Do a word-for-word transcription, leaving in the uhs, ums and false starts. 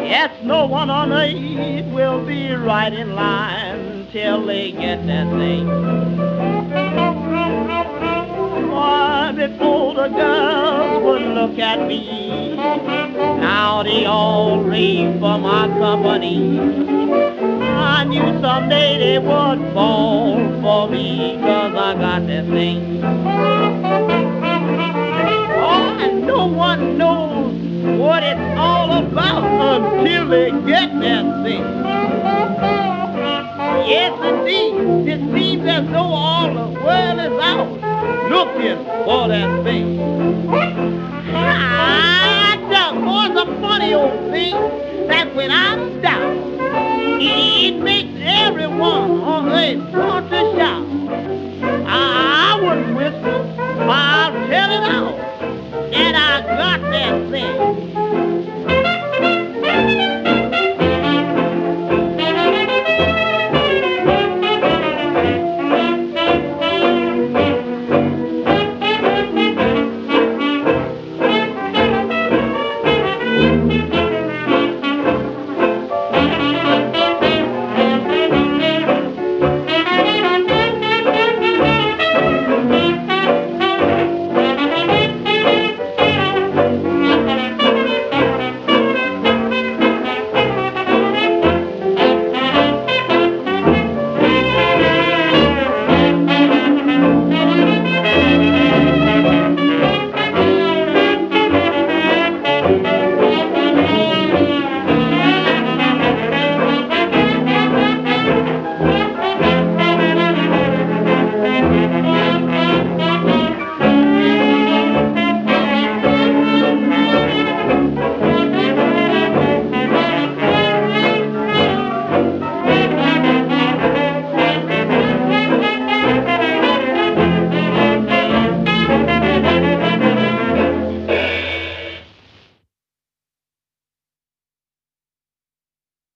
Yes, no one on earth will be right in line till they get that thing. Why, before the girls would look at me, now they all rave for my company. I knew someday they would fall for me, cause I got that thing. Oh, and no one knows what it's all about until they get that thing. Yes, indeed, it seems as though all the world is out looking for that thing. I tell you, boy, it's a funny old thing that without a doubt, it makes everyone on earth want to shout.